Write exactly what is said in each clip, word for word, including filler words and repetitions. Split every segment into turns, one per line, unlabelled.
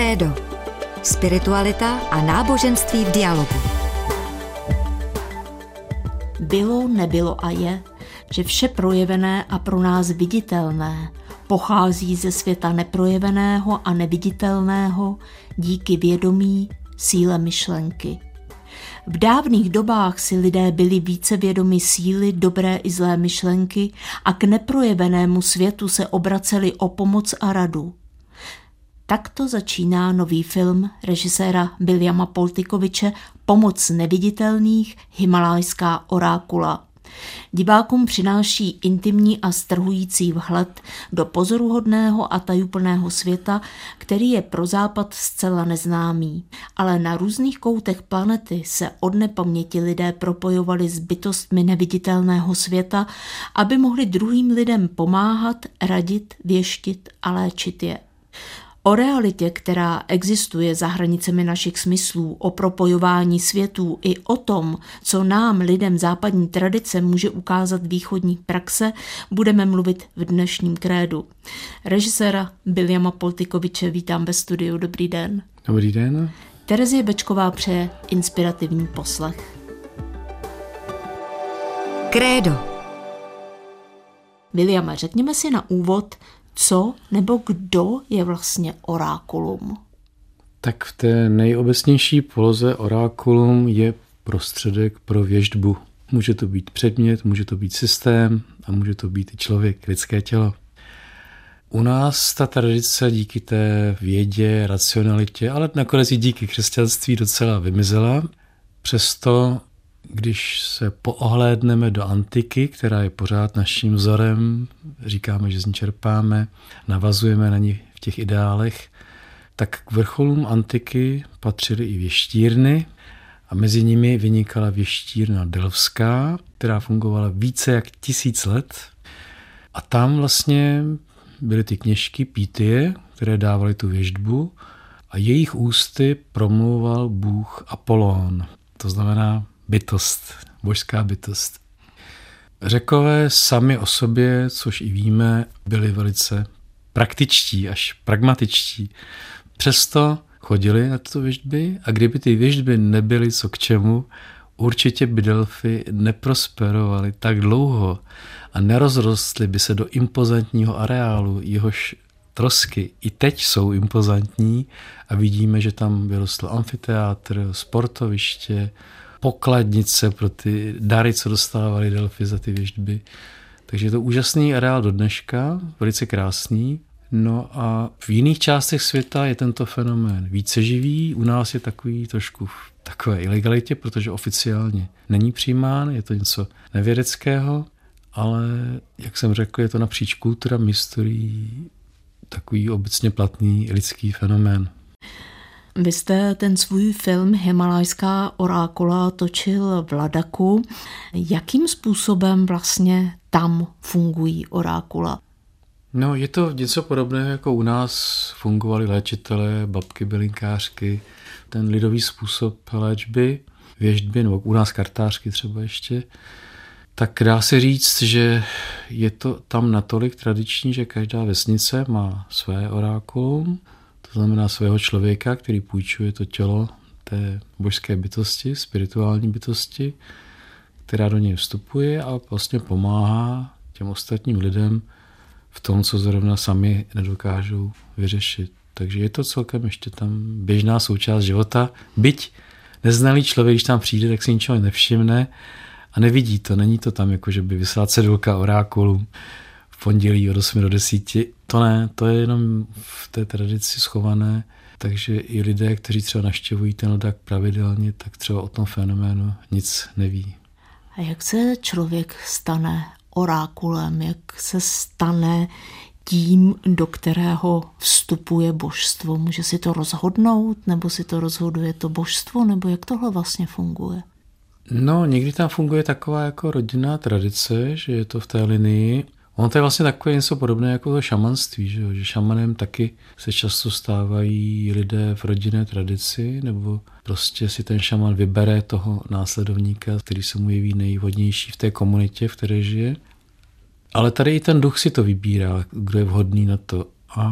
Krédo. Spiritualita a náboženství v dialogu.
Bylo, nebylo a je, že vše projevené a pro nás viditelné pochází ze světa neprojeveného a neviditelného díky vědomí, síle myšlenky. V dávných dobách si lidé byli více vědomi síly dobré i zlé myšlenky a k neprojevenému světu se obraceli o pomoc a radu. Takto začíná nový film režiséra Williama Poltikoviče Pomoc neviditelných, himalajská orákula. Divákům přináší intimní a strhující vhled do pozoruhodného a tajuplného světa, který je pro Západ zcela neznámý. Ale na různých koutech planety se od nepaměti lidé propojovali s bytostmi neviditelného světa, aby mohli druhým lidem pomáhat, radit, věštit a léčit je. O realitě, která existuje za hranicemi našich smyslů, o propojování světů i o tom, co nám, lidem západní tradice, může ukázat východní praxe, budeme mluvit v dnešním Krédu. Režiséra Williama Poltikoviče vítám ve studiu. Dobrý den.
Dobrý den.
Terezie Bečková přeje inspirativní poslech.
Krédo.
Williame, řekněme si na úvod, co nebo kdo je vlastně orákulum?
Tak v té nejobecnější poloze orákulum je prostředek pro věštbu. Může to být předmět, může to být systém a může to být i člověk, lidské tělo. U nás ta tradice díky té vědě, racionalitě, ale nakonec i díky křesťanství docela vymizela. Přesto, když se poohlédneme do antiky, která je pořád naším vzorem, říkáme, že z ní čerpáme, navazujeme na ní v těch ideálech, tak k vrcholům antiky patřily i věštírny a mezi nimi vynikala věštírna delfská, která fungovala více jak tisíc let. A tam vlastně byly ty kněžky Pýtie, které dávaly tu věštbu a jejich ústy promlouval bůh Apollón, to znamená bytost, božská bytost. Řekové sami o sobě, což i víme, byli velice praktičtí, až pragmatičtí. Přesto chodili na tyto věštby a kdyby ty věštby nebyly co k čemu, určitě by delfy neprosperovaly tak dlouho a nerozrostly by se do impozantního areálu, jehož trosky i teď jsou impozantní a vidíme, že tam vyrostl amfiteátr, sportoviště, pokladnice pro ty dary, co dostávali delfy za ty věštby. Takže je to úžasný areál do dneška, velice krásný. No a v jiných částech světa je tento fenomén více živý. U nás je takový trošku v takové ilegalitě, protože oficiálně není přijímán, je to něco nevědeckého, ale jak jsem řekl, je to napříč kulturami, historií takový obecně platný lidský fenomén.
Vy jste ten svůj film Himalajská orákula točil v Ladaku. Jakým způsobem vlastně tam fungují orákula?
No, je to něco podobného, jako u nás fungovali léčitelé, babky, bylinkářky, ten lidový způsob léčby, věštby, nebo u nás kartářky třeba ještě. Tak dá se říct, že je to tam natolik tradiční, že každá vesnice má své orákulum, to znamená svého člověka, který půjčuje to tělo té božské bytosti, spirituální bytosti, která do něj vstupuje a vlastně pomáhá těm ostatním lidem v tom, co zrovna sami nedokážou vyřešit. Takže je to celkem ještě tam běžná součást života. Byť neznalý člověk, když tam přijde, tak si ničeho nevšimne a nevidí to. Není to tam, jako že by vysela cedulka orákulum v pondělí od osmi do desíti. To ne, to je jenom v té tradici schované, takže i lidé, kteří třeba navštěvují ten Ladak pravidelně, tak třeba o tom fenoménu nic neví.
A jak se člověk stane orákulem, jak se stane tím, do kterého vstupuje božstvo? Může si to rozhodnout, nebo si to rozhoduje to božstvo, nebo jak tohle vlastně funguje?
No, někdy tam funguje taková jako rodinná tradice, že je to v té linii. Ono to je vlastně takové něco podobné jako to šamanství, že, jo? Že šamanem taky se často stávají lidé v rodinné tradici, nebo prostě si ten šaman vybere toho následovníka, který se mu jeví nejvhodnější v té komunitě, v které žije. Ale tady i ten duch si to vybírá, kdo je vhodný na to. A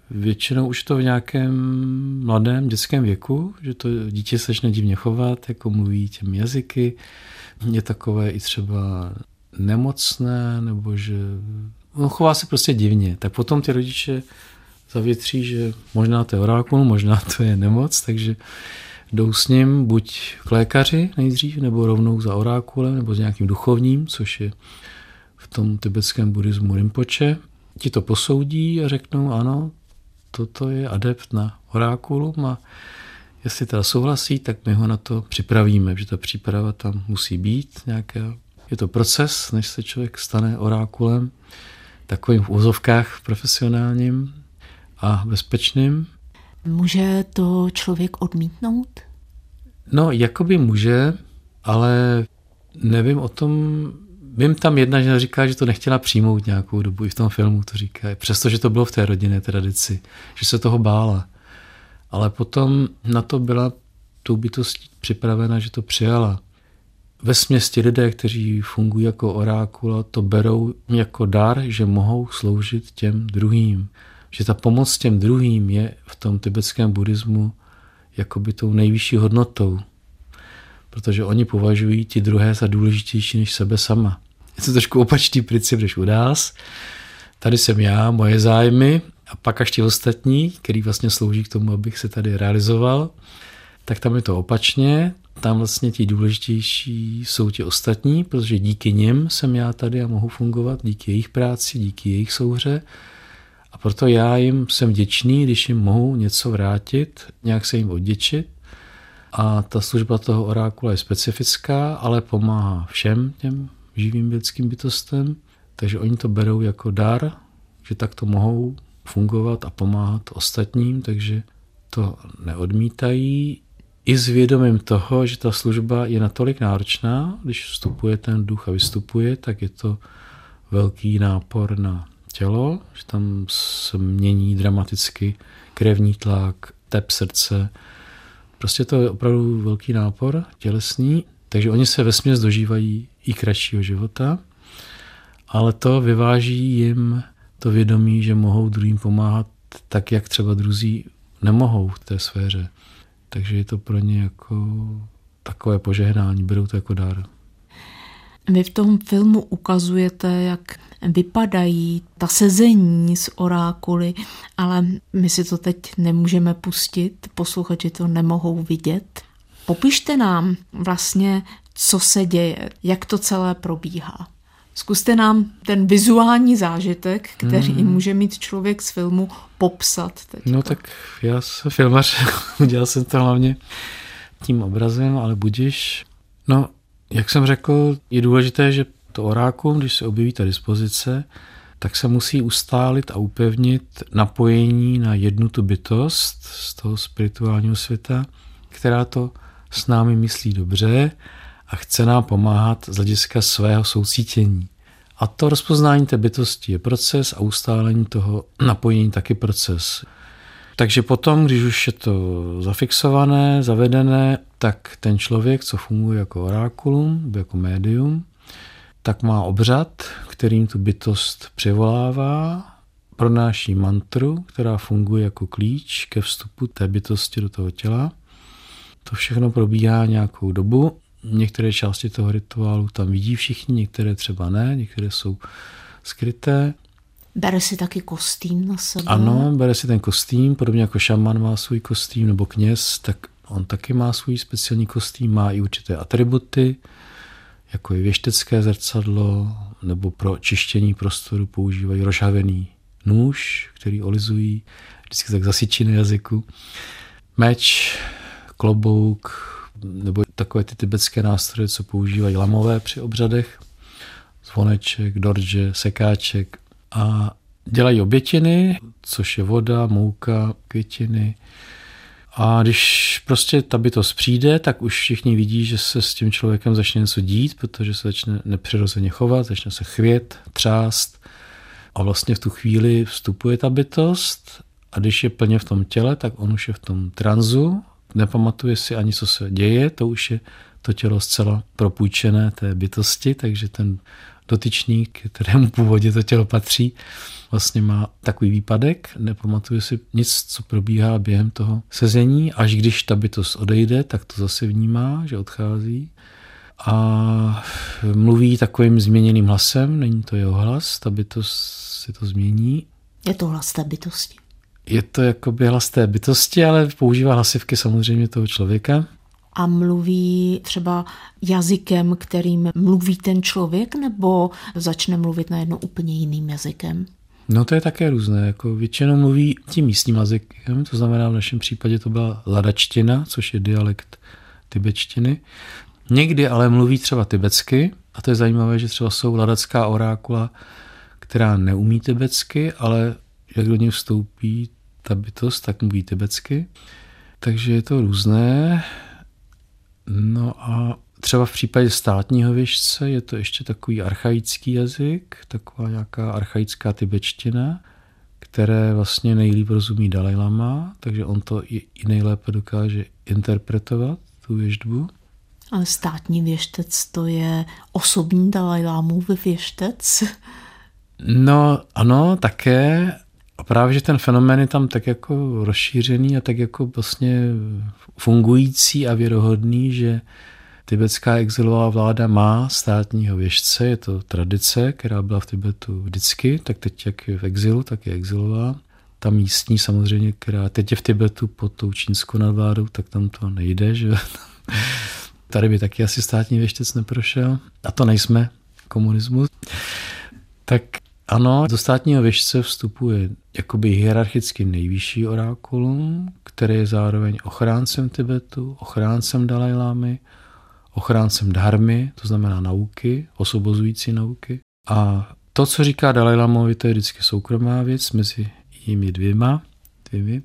většinou už to v nějakém mladém dětském věku, že to dítě se začne divně chovat, jako mluví těmi jazyky, je takové i třeba nemocné, nebo že no, chová se prostě divně. Tak potom ty rodiče zavětří, že možná to je orákul, možná to je nemoc, takže jdou s ním buď k lékaři nejdřív, nebo rovnou za orákulem, nebo s nějakým duchovním, což je v tom tibetském buddhismu Rinpoche. Ti to posoudí a řeknou, ano, toto je adept na orákulum a jestli teda souhlasí, tak my ho na to připravíme, že ta příprava tam musí být. Nějaké, je to proces, než se člověk stane orákulem, takovým v úzovkách profesionálním a bezpečným.
Může to člověk odmítnout?
No, jakoby může, ale nevím o tom. Vím, tam jedna žena říká, že to nechtěla přijmout nějakou dobu, i v tom filmu to říká, přestože to bylo v té rodinné tradici, že se toho bála. Ale potom na to byla tou bytostí připravena, že to přijala. Vesměs ti lidé, kteří fungují jako orákula, to berou jako dar, že mohou sloužit těm druhým. Že ta pomoc těm druhým je v tom tibetském buddhismu jakoby tou nejvyšší hodnotou. Protože oni považují ti druhé za důležitější než sebe sama. Je to trošku opačný princip než u nás. Tady jsem já, moje zájmy a pak až ti ostatní, který vlastně slouží k tomu, abych se tady realizoval, tak tam je to opačně. Tam vlastně ti důležitější jsou ti ostatní, protože díky nim jsem já tady a mohu fungovat, díky jejich práci, díky jejich souhře. A proto já jim jsem vděčný, když jim mohu něco vrátit, nějak se jim odděčit. A ta služba toho orákula je specifická, ale pomáhá všem těm živým lidským bytostem. Takže oni to berou jako dar, že takto mohou fungovat a pomáhat ostatním, takže to neodmítají. I s vědomím toho, že ta služba je natolik náročná, když vstupuje ten duch a vystupuje, tak je to velký nápor na tělo, že tam se mění dramaticky krevní tlak, tep srdce. Prostě to je opravdu velký nápor tělesný, takže oni se vesměs dožívají i kratšího života, ale to vyváží jim to vědomí, že mohou druhým pomáhat tak, jak třeba druzí nemohou v té sféře. Takže je to pro ně jako takové požehnání, berou to jako dar.
Vy v tom filmu ukazujete, jak vypadají ta sezení s orákuly, ale my si to teď nemůžeme pustit, posluchači to nemohou vidět. Popište nám vlastně, co se děje, jak to celé probíhá. Zkuste nám ten vizuální zážitek, který mm. může mít člověk z filmu, popsat teď.
No tak já jsem filmař, udělal jsem to hlavně tím obrazem, ale budiš. No, jak jsem řekl, je důležité, že to orákulum, když se objeví ta dispozice, tak se musí ustálit a upevnit napojení na jednu tu bytost z toho spirituálního světa, která to s námi myslí dobře a chce nám pomáhat z hlediska svého soucítění. A to rozpoznání té bytosti je proces a ustálení toho napojení taky proces. Takže potom, když už je to zafixované, zavedené, tak ten člověk, co funguje jako orákulum, jako médium, tak má obřad, kterým tu bytost přivolává, pronáší mantru, která funguje jako klíč ke vstupu té bytosti do toho těla. To všechno probíhá nějakou dobu. Některé části toho rituálu tam vidí všichni, některé třeba ne, některé jsou skryté.
Bere si taky kostým na sebe?
Ano, bere si ten kostým, podobně jako šaman má svůj kostým, nebo kněz, tak on taky má svůj speciální kostým, má i určité atributy, jako je věštecké zrcadlo, nebo pro čištění prostoru používají rozhavený nůž, který olizují, vždycky tak zasyčí na jazyku, meč, klobouk, nebo takové ty tibetské nástroje, co používají lamové při obřadech, zvoneček, dorže, sekáček a dělají obětiny, což je voda, mouka, květiny. A když prostě ta bytost přijde, tak už všichni vidí, že se s tím člověkem začne něco dít, protože se začne nepřirozeně chovat, začne se chvět, třást a vlastně v tu chvíli vstupuje ta bytost a když je plně v tom těle, tak on už je v tom tranzu, nepamatuje si ani, co se děje, to už je to tělo zcela propůjčené té bytosti, takže ten dotyčný, kterému původě to tělo patří, vlastně má takový výpadek, nepamatuje si nic, co probíhá během toho sezení, až když ta bytost odejde, tak to zase vnímá, že odchází a mluví takovým změněným hlasem, není to jeho hlas, ta bytost si to změní.
Je to hlas té bytosti.
Je to jakoby hlas té bytosti, ale používá hlasivky samozřejmě toho člověka.
A mluví třeba jazykem, kterým mluví ten člověk, nebo začne mluvit najednou úplně jiným jazykem?
No to je také různé. Jako většinou mluví tím místním jazykem, to znamená v našem případě to byla ladačtina, což je dialekt tibetštiny. Někdy ale mluví třeba tibetsky a to je zajímavé, že třeba jsou ladacká orákula, která neumí tibetsky, ale jak do něj vstoupí ta bytost, tak mluví tibetsky. Takže je to různé. No a třeba v případě státního věštce je to ještě takový archaický jazyk, taková nějaká archaická tibetština, které vlastně nejlíp rozumí Dalaj Lama, takže on to i nejlépe dokáže interpretovat, tu věštbu.
Ale státní věštec to je osobní Dalaj Lámův věštec?
No ano, také. A právě, že ten fenomén je tam tak jako rozšířený a tak jako vlastně fungující a věrohodný, že tibetská exilová vláda má státního věštce, je to tradice, která byla v Tibetu vždycky, tak teď jak je v exilu, tak je exilová. Ta místní samozřejmě, která teď je v Tibetu pod tou čínskou nadvládou, tak tam to nejde, že tady by taky asi státní věštec neprošel. A to nejsme komunismus. Tak ano, do státního věštce vstupuje jakoby hierarchicky nejvyšší orákulum, který je zároveň ochráncem Tibetu, ochráncem Dalaj Lámy, ochráncem dharmy, to znamená nauky, osobozující nauky. A to, co říká Dalaj Lámovi, to je vždycky soukromá věc mezi jimi dvěma, dvěmi.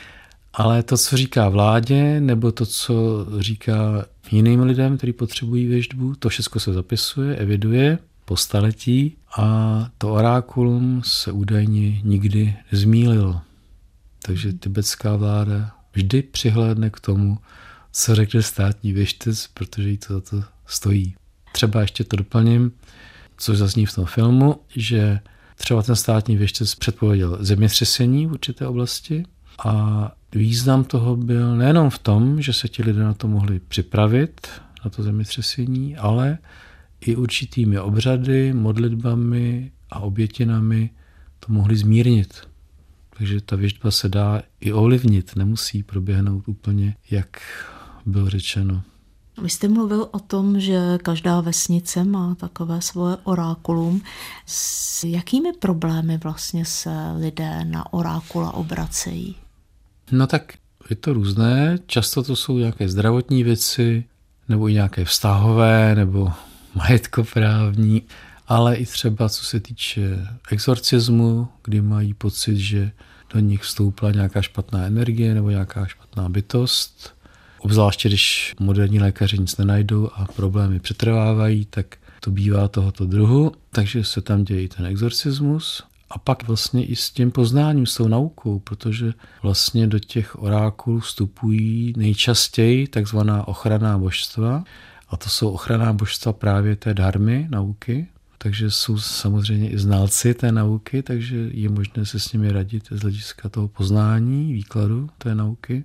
Ale to, co říká vládě, nebo to, co říká jiným lidem, kteří potřebují věštbu, to všechno se zapisuje, eviduje po staletí a to orákulum se údajně nikdy nezmýlilo. Takže tibetská vláda vždy přihlédne k tomu, co řekne státní věštec, protože jí to za to stojí. Třeba ještě to doplním, což zazní v tom filmu, že třeba ten státní věštec předpověděl zemětřesení v určité oblasti a význam toho byl nejenom v tom, že se ti lidé na to mohli připravit, na to zemětřesení, ale i určitými obřady, modlitbami a obětinami to mohli zmírnit. Takže ta věštba se dá i ovlivnit, nemusí proběhnout úplně, jak bylo řečeno.
Vy jste mluvil o tom, že každá vesnice má takové svoje orákulum. S jakými problémy vlastně se lidé na orákula obracejí?
No tak je to různé. Často to jsou nějaké zdravotní věci, nebo i nějaké vztahové, nebo majetkoprávní, ale i třeba co se týče exorcismu, kdy mají pocit, že do nich vstoupila nějaká špatná energie nebo nějaká špatná bytost. Obzvláště, když moderní lékaři nic nenajdou a problémy přetrvávají, tak to bývá tohoto druhu, takže se tam děje ten exorcismus. A pak vlastně i s tím poznáním, s tou naukou, protože vlastně do těch orákulů vstupují nejčastěji takzvaná ochranná božstva. A to jsou ochranná božstva právě té dharmy, nauky. Takže jsou samozřejmě i znalci té nauky, takže je možné se s nimi radit z hlediska toho poznání, výkladu té nauky.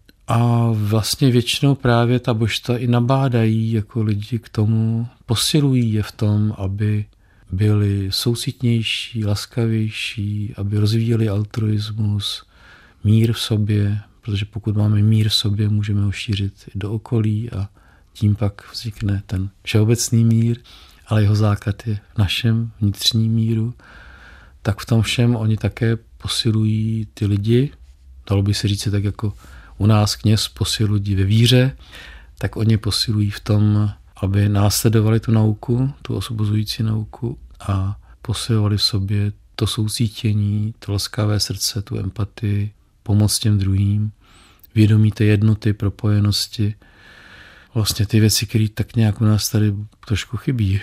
A vlastně většinou právě ta božstva i nabádají jako lidi k tomu, posilují je v tom, aby byli soucitnější, laskavější, aby rozvíjeli altruismus, mír v sobě, protože pokud máme mír v sobě, můžeme ho šířit i do okolí a tím pak vznikne ten všeobecný mír, ale jeho základ je v našem vnitřním míru. Tak v tom všem oni také posilují ty lidi, dalo by se říct tak jako u nás kněz posiluje lidi ve víře, tak oni posilují v tom, aby následovali tu nauku, tu osobozující nauku a posilovali v sobě to soucítění, to laskavé srdce, tu empatii, pomoc těm druhým, vědomí té jednoty, propojenosti, vlastně ty věci, které tak nějak u nás tady trošku chybí.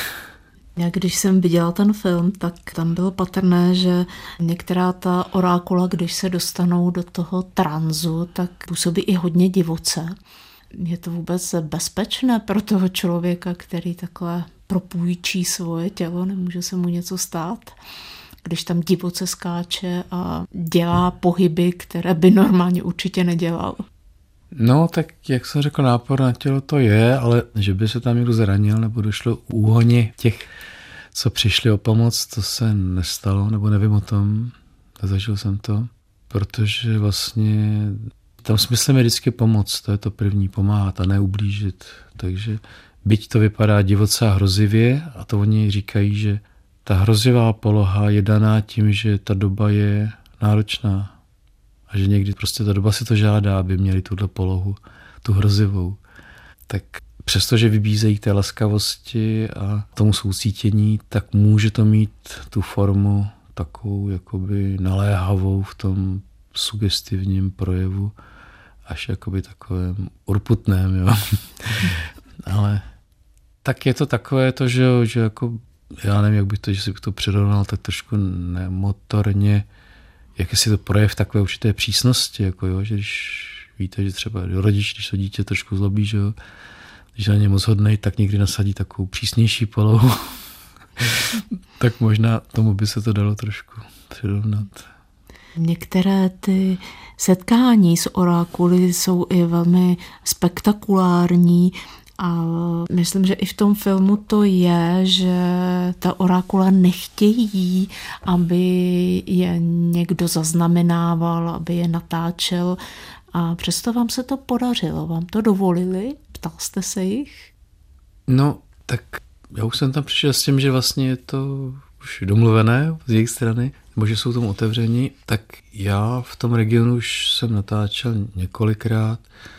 Já když jsem viděla ten film, tak tam bylo patrné, že některá ta orákula, když se dostanou do toho tranzu, tak působí i hodně divoce. Je to vůbec bezpečné pro toho člověka, který takhle propůjčí svoje tělo, nemůže se mu něco stát, když tam divoce skáče a dělá pohyby, které by normálně určitě nedělal.
No, tak jak jsem řekl, nápor na tělo to je, ale že by se tam někdo zranil nebo došlo k úhoně těch, co přišli o pomoc, to se nestalo, nebo nevím o tom, nezažil jsem to, protože vlastně tam smyslem je vždycky pomoc, to je to první, pomáhat a ne ublížit. Takže byť to vypadá divoce a hrozivě, a to oni říkají, že ta hrozivá poloha je daná tím, že ta doba je náročná a že někdy prostě ta doba si to žádá, aby měli tuhle polohu, tu hrozivou. Tak přestože vybízejí té laskavosti a tomu soucítění, tak může to mít tu formu takovou jakoby naléhavou v tom sugestivním projevu, až jakoby takovém urputném, jo. Ale tak je to takové to, že, že jako, já nevím, jak bych to, že si bych to přirovnal, tak trošku nemotorně, jak je si to projev takové určité přísnosti, jako jo, že když víte, že třeba rodič, když to dítě trošku zlobí, že jo, když na ně moc hodnej, tak někdy nasadí takovou přísnější polohu. Tak možná tomu by se to dalo trošku přirovnat.
Některé ty setkání s orákuly jsou i velmi spektakulární a myslím, že i v tom filmu to je, že ta orákula nechtějí, aby je někdo zaznamenával, aby je natáčel a přesto vám se to podařilo. Vám to dovolili? Ptal jste se jich?
No, tak já už jsem tam přišel s tím, že vlastně je to už domluvené z jejich strany, nebo že jsou tomu otevření, tak já v tom regionu už jsem natáčel několikrát.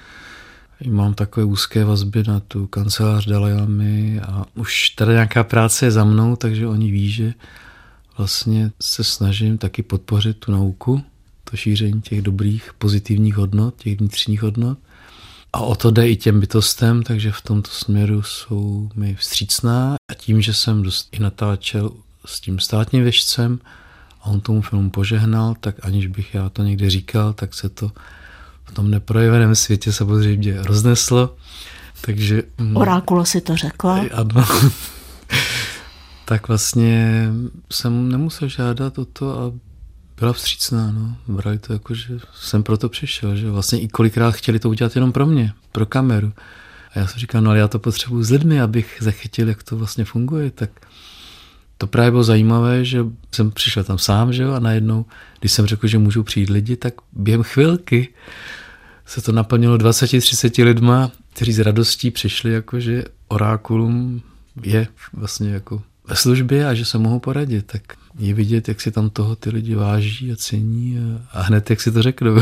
Mám takové úzké vazby na tu kancelář Dalaj Lamy a už tady nějaká práce je za mnou, takže oni ví, že vlastně se snažím taky podpořit tu nauku, to šíření těch dobrých, pozitivních hodnot, těch vnitřních hodnot. A o to jde i těm bytostem, takže v tomto směru jsou mi vstřícná. A tím, že jsem dost i natáčel s tím státním věštcem a on tomu filmu požehnal, tak aniž bych já to někde říkal, tak se to v tom neprojeveném světě samozřejmě rozneslo. Takže...
Orákula si to řekla.
Ano. Tak vlastně jsem nemusel žádat o to a byla vstřícná. No. Brali to jako, že jsem proto přišel. Že vlastně i kolikrát chtěli to udělat jenom pro mě, pro kameru. A já jsem říkal, no ale já to potřebuji s lidmi, abych zachytil, jak to vlastně funguje. Tak to právě bylo zajímavé, že jsem přišel tam sám, že jo, a najednou, když jsem řekl, že můžou přijít lidi, tak během chvilky se to naplnilo dvacet třicet lidma, kteří s radostí přišli, jako že orákulum je vlastně jako ve službě a že se mohou poradit. Tak je vidět, jak si tam toho ty lidi váží a cení a, a hned, jak si to řeknou.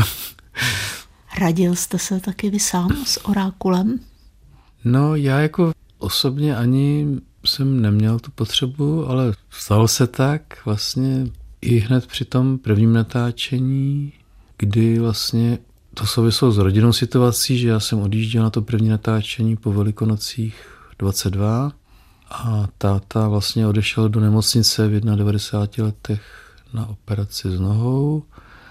Radil jste se taky vy sám s orákulem?
No, já jako osobně ani jsem neměl tu potřebu, ale stalo se tak vlastně i hned při tom prvním natáčení, kdy vlastně to souviselo s rodinnou situací, že já jsem odjížděl na to první natáčení po Velikonocích dvacet dva a táta vlastně odešel do nemocnice v devadesát jedna letech na operaci s nohou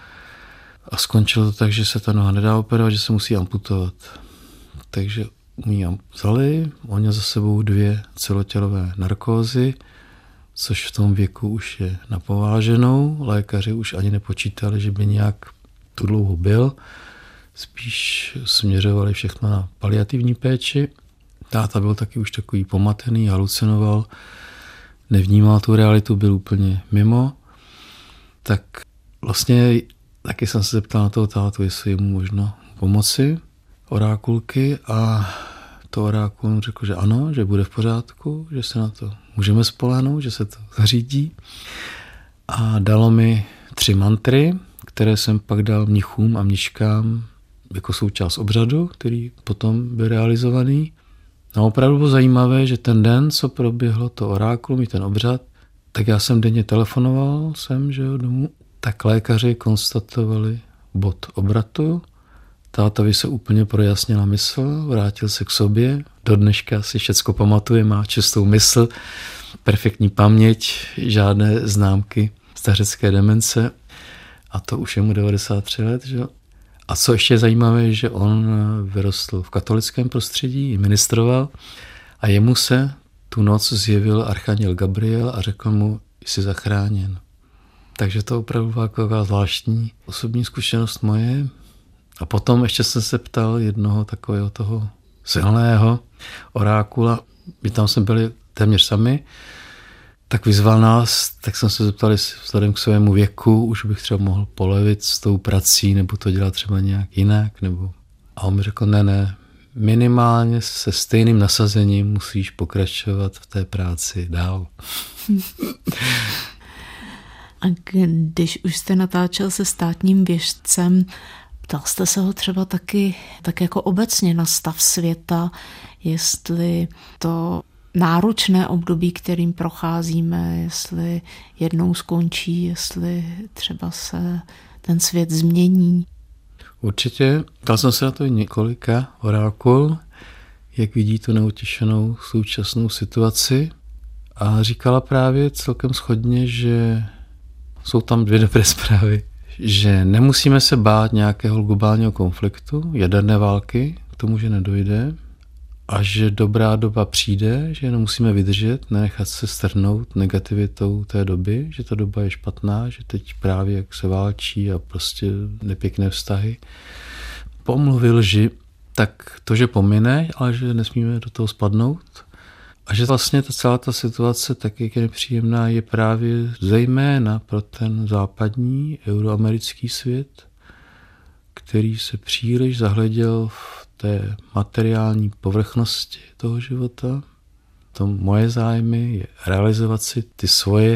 a skončilo to tak, že se ta noha nedá operovat, že se musí amputovat. Takže mi ji vzali, on měl za sebou dvě celotělové narkózy, což v tom věku už je napováženou. Lékaři už ani nepočítali, že by nějak tu dlouho byl. Spíš směřovali všechno na paliativní péči. Táta byl taky už takový pomatený, halucinoval, nevnímal tu realitu, byl úplně mimo. Tak vlastně taky jsem se zeptal na toho tátu, jestli je mu možno pomoci orákulky a to orákulum řekl, že ano, že bude v pořádku, že se na to můžeme spolehnout, že se to zařídí. A dalo mi tři mantry, které jsem pak dal mnichům a mniškám jako součást obřadu, který potom byl realizovaný. A opravdu bylo zajímavé, že ten den, co proběhlo to orákulum i ten obřad, tak já jsem denně telefonoval sem, že jo, domů, tak lékaři konstatovali bod obratu. Tátovi se úplně projasnila mysl, vrátil se k sobě, do dneška si všecko pamatuje, má čistou mysl, perfektní paměť, žádné známky stařecké demence a to už je mu devadesát tři let. Že? A co ještě je zajímavé, že on vyrostl v katolickém prostředí, i ministroval a jemu se tu noc zjevil archanděl Gabriel a řekl mu, jsi zachráněn. Takže to opravdu byla taková zvláštní osobní zkušenost moje. A potom ještě jsem se ptal jednoho takového toho silného orákula, my tam jsme byli téměř sami, tak vyzval nás, tak jsem se zeptal, jestli vzhledem k svému věku už bych třeba mohl polevit s tou prací, nebo to dělat třeba nějak jinak, nebo... A on mi řekl, ne, ne, minimálně se stejným nasazením musíš pokračovat v té práci dál.
A když už jste natáčel se státním věštcem, ptal jste se ho třeba taky tak jako obecně na stav světa, jestli to náročné období, kterým procházíme, jestli jednou skončí, jestli třeba se ten svět změní.
Určitě. Ptal jsem se na to několika orákul, jak vidí tu neutěšenou současnou situaci a říkala právě celkem shodně, že jsou tam dvě dobré zprávy, že nemusíme se bát nějakého globálního konfliktu, jaderné války, k tomu, že nedojde, a že dobrá doba přijde, že jenom musíme vydržet, nenechat se strhnout negativitou té doby, že ta doba je špatná, že teď právě jak se válčí a prostě nepěkné vztahy. Pomluvy lži, tak to, že pomine, ale že nesmíme do toho spadnout. A že vlastně ta celá ta situace, tak jak je nepříjemná, je právě zejména pro ten západní euroamerický svět, který se příliš zahleděl v té materiální povrchnosti toho života. To moje zájmy je realizovat si ty svoje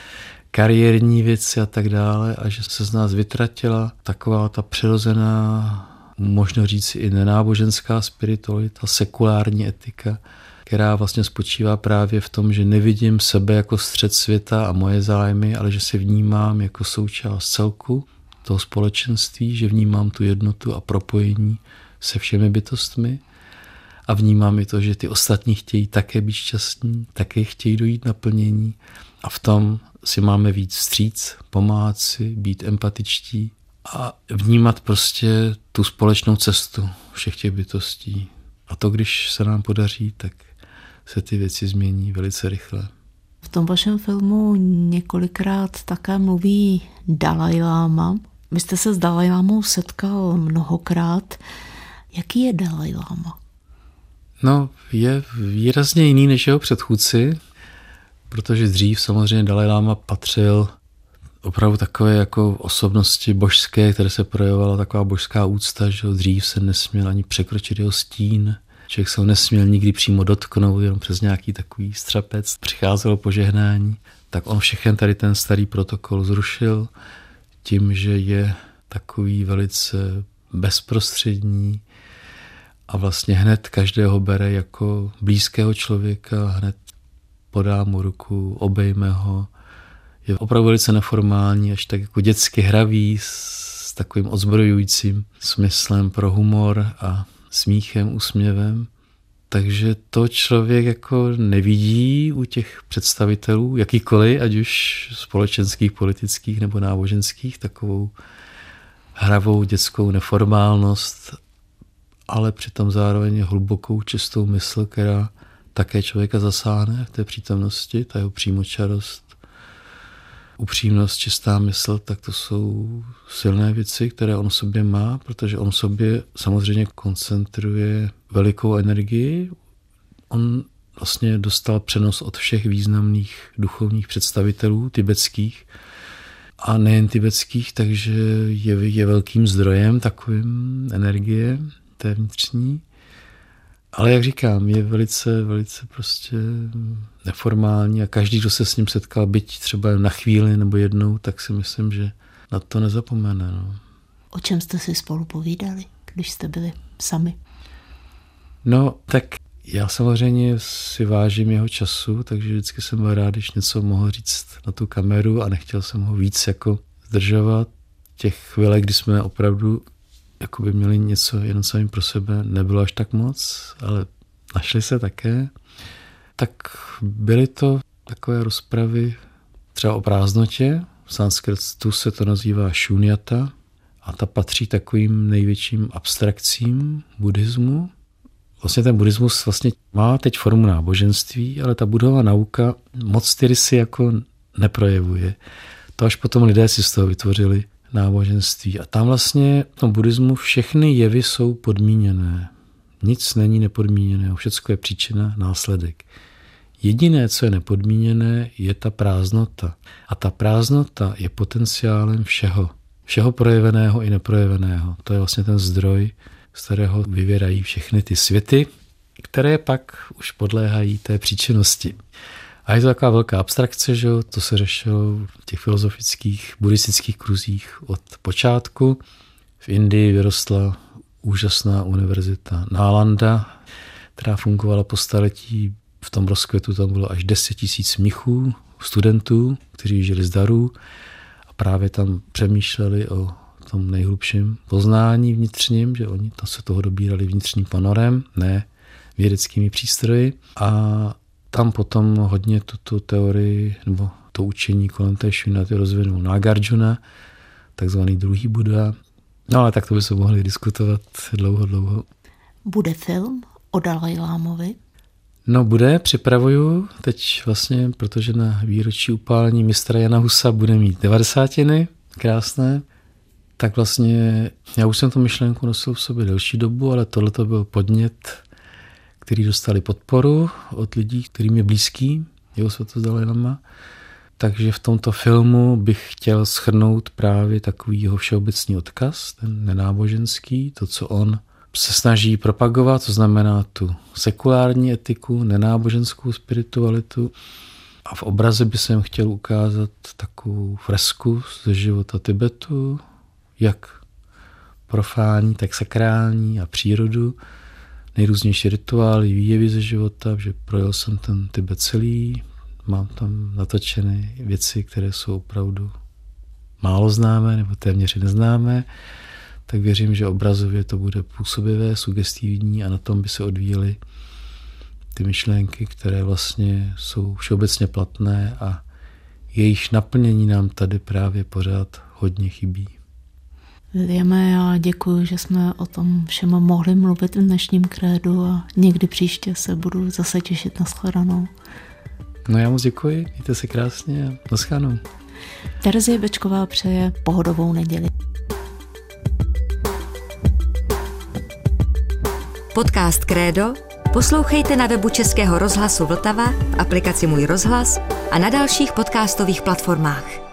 kariérní věci a tak dále a že se z nás vytratila taková ta přirozená, možno říci i nenáboženská spiritualita, sekulární etika, která vlastně spočívá právě v tom, že nevidím sebe jako střed světa a moje zájmy, ale že se vnímám jako součást celku toho společenství, že vnímám tu jednotu a propojení se všemi bytostmi a vnímám i to, že ty ostatní chtějí také být šťastní, také chtějí dojít naplnění a v tom si máme víc vstříc, pomáhat si, být empatičtí a vnímat prostě tu společnou cestu všech těch bytostí. A to, když se nám podaří, tak se ty věci změní velice rychle.
V tom vašem filmu několikrát také mluví Dalajláma. Vy jste se s Dalajlámou setkal mnohokrát. Jaký je Dalajláma?
No, je výrazně jiný než jeho předchůdci, protože dřív samozřejmě Dalajláma patřil opravdu takové jako osobnosti božské, které se projevovala taková božská úcta, že dřív se nesměl ani překročit jeho stín. Člověk se ho nesměl nikdy přímo dotknout, jenom přes nějaký takový střepec. Přicházelo požehnání. Tak on všechen tady ten starý protokol zrušil tím, že je takový velice bezprostřední a vlastně hned každého bere jako blízkého člověka, hned podá mu ruku, obejme ho. Je opravdu velice neformální, až tak jako dětsky hravý, s takovým odzbrojujícím smyslem pro humor a smíchem, úsměvem. Takže to člověk jako nevidí u těch představitelů, jakýkoliv, ať už společenských, politických nebo náboženských, takovou hravou dětskou neformálnost, ale přitom zároveň hlubokou čistou mysl, která také člověka zasáhne v té přítomnosti, ta jeho přímočarost, upřímnost, čistá mysl, tak to jsou silné věci, které on v sobě má, protože on v sobě samozřejmě koncentruje velikou energii. On vlastně dostal přenos od všech významných duchovních představitelů tibetských a nejen tibetských, takže je, je velkým zdrojem takovým energie té vnitřní. Ale jak říkám, je velice, velice prostě neformální a každý, kdo se s ním setkal, byť třeba na chvíli nebo jednou, tak si myslím, že na to nezapomene. No.
O čem jste si spolu povídali, když jste byli sami?
No, tak já samozřejmě si vážím jeho času, takže vždycky jsem byl rád, když něco mohl říct na tu kameru a nechtěl jsem ho víc jako zdržovat. Těch chvíle, kdy jsme opravdu jakoby měli něco jenom sami pro sebe, nebylo až tak moc, ale našli se také. Tak byly to takové rozpravy třeba o prázdnotě. V sanskrtu se to nazývá šunyata a ta patří takovým největším abstrakcím buddhismu. vlastně ten buddhismus vlastně má teď formu náboženství, ale ta Buddhova nauka moc ty rysy jako neprojevuje. To až potom lidé si z toho vytvořili náboženství. A tam vlastně v tom buddhismu všechny jevy jsou podmíněné. Nic není nepodmíněné, všecko je příčina, následek. Jediné, co je nepodmíněné, je ta prázdnota. A ta prázdnota je potenciálem všeho. Všeho projeveného i neprojeveného. To je vlastně ten zdroj, z kterého vyvěrají všechny ty světy, které pak už podléhají té příčinnosti. A je to taková velká abstrakce, že jo? To se řešilo v těch filozofických, buddhistických kruzích od počátku. V Indii vyrostla úžasná univerzita Nálanda, která fungovala po staletí. V tom rozkvětu tam bylo až deset tisíc mnichů, studentů, kteří žili z darů a právě tam přemýšleli o tom nejhlubším poznání vnitřním, že oni tam se toho dobírali vnitřním panorem, ne vědeckými přístroji. A tam potom hodně tuto teorii nebo to učení kolem té Švinaty rozvinul Nagarjuna, takzvaný druhý Buddha. No ale tak to by se mohli diskutovat dlouho, dlouho.
Bude film o Dalajlámovi?
No bude, připravuju teď vlastně, protože na výročí upálení mistra Jana Husa bude mít devadesátiny, krásné. Tak vlastně já už jsem tu myšlenku nosil v sobě delší dobu, ale tohle to byl podnět, který dostali podporu od lidí, kterým je blízký, jeho světost Dalajlama. Takže v tomto filmu bych chtěl shrnout právě takový jeho všeobecný odkaz, ten nenáboženský, to, co on se snaží propagovat, to znamená tu sekulární etiku, nenáboženskou spiritualitu. A v obraze by jsem chtěl ukázat takovou fresku ze života Tibetu, jak profání, tak sakrální a přírodu, nejrůznější rituály, výjevy ze života, že projel jsem ten Tibet celý, mám tam natočené věci, které jsou opravdu málo známé nebo téměř neznámé, tak věřím, že obrazově to bude působivé, sugestivní a na tom by se odvíjely ty myšlenky, které vlastně jsou všeobecně platné a jejich naplnění nám tady právě pořád hodně chybí.
Williame, já děkuji, že jsme o tom všem mohli mluvit v dnešním krédu a někdy příště se budu zase těšit na shledanou.
No já moc děkuji, mějte se krásně a naschledanou.
Terezie Bečková přeje pohodovou neděli.
Podcast Krédo poslouchejte na webu Českého rozhlasu Vltava, v aplikaci Můj rozhlas a na dalších podcastových platformách.